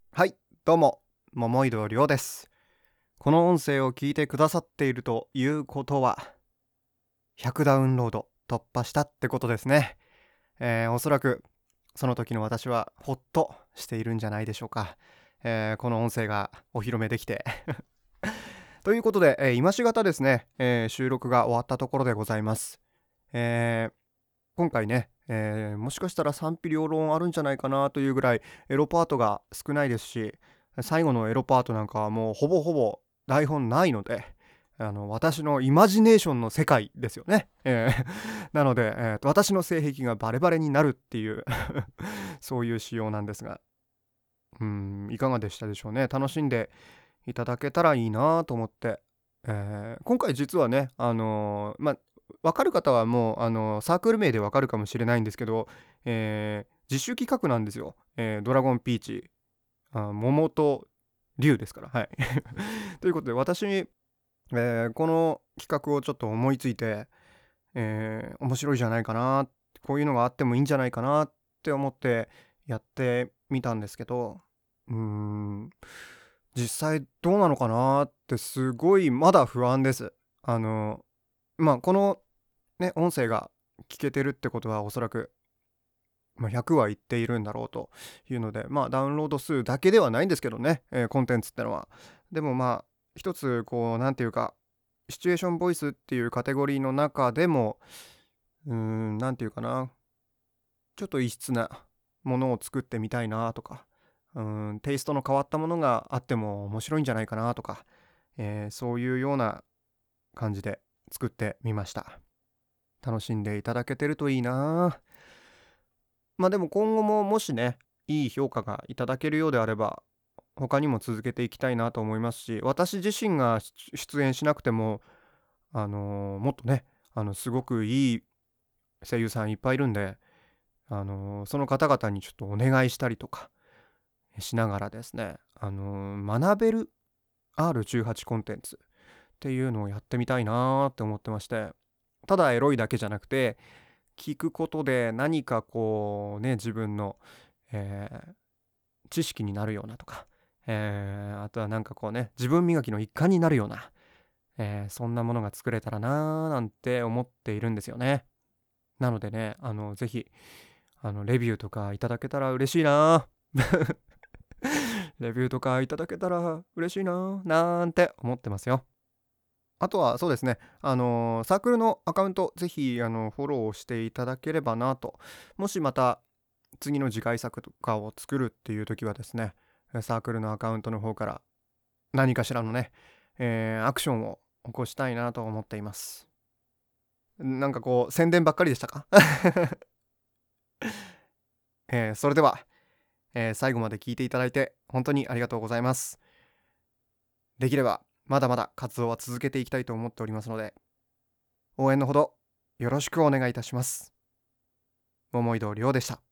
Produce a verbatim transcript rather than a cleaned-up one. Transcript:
はい、どうも、桃井戸亮です。この音声を聞いてくださっているということは、ひゃくダウンロード突破したってことですね。えーおそらく、その時の私はほっとしているんじゃないでしょうか。えーこの音声がお披露目できて。ということで、えー今しがたですね、えー収録が終わったところでございます。えー今回ね、えーもしかしたら賛否両論あるんじゃないかなというぐらいエロパートが少ないですし、最後のエロパートなんかはもうほぼほぼ台本ないので、あの私のイマジネーションの世界ですよね。えーなので、えーと私の性癖がバレバレになるっていうそういう仕様なんですが、うーんいかがでしたでしょうね。楽しんでいただけたらいいなと思って、えー今回実はね、あのーまあ分かる方はもう、あのーサークル名で分かるかもしれないんですけど、えー自主企画なんですよ。えードラゴンピーチ、あ桃と竜ですから。はい。ということで私、えーこの企画をちょっと思いついて、えー面白いじゃないかな、こういうのがあってもいいんじゃないかなって思ってやってみたんですけど、うーん実際どうなのかなってすごいまだ不安です。あの、まあ、このね、音声が聞けてるってことはおそらく、まあ、ひゃくはいっているんだろうというので、まあ、ダウンロード数だけではないんですけどね、えーコンテンツってのは。でもまあ、一つこう、なんていうか、シチュエーションボイスっていうカテゴリーの中でも、うーん、なんていうかな、ちょっと異質なものを作ってみたいなとか、うーん、テイストの変わったものがあっても面白いんじゃないかなとか、えーそういうような感じで作ってみました。楽しんでいただけてるといいな。まあでも今後ももしね、いい評価がいただけるようであれば、他にも続けていきたいなと思いますし、私自身が出出演しなくても、あのーもっとね、あのすごくいい声優さんいっぱいいるんで、あのーその方々にちょっとお願いしたりとかしながらですね、あのー学べる アールじゅうはち コンテンツっていうのをやってみたいなーって思ってまして、ただエロいだけじゃなくて、聞くことで何かこうね、自分の、えー知識になるようなとか、えーあとはなんかこうね、自分磨きの一環になるような、えーそんなものが作れたらなーなんて思っているんですよね。なのでね、あの、ぜひ、あの、レビューとかいただけたら嬉しいなー。レビューとかいただけたら嬉しいなーなんて思ってますよ。あとはそうですね、あの、サークルのアカウント、ぜひ、あの、フォローしていただければなと。もしまた、次の次回作とかを作るっていう時はですね、サークルのアカウントの方から何かしらのね、えーアクションを起こしたいなと思っています。なんかこう、宣伝ばっかりでしたか？えーそれでは、えー最後まで聞いていただいて本当にありがとうございます。できれば、まだまだ活動は続けていきたいと思っておりますので、応援のほどよろしくお願いいたします。桃井戸亮でした。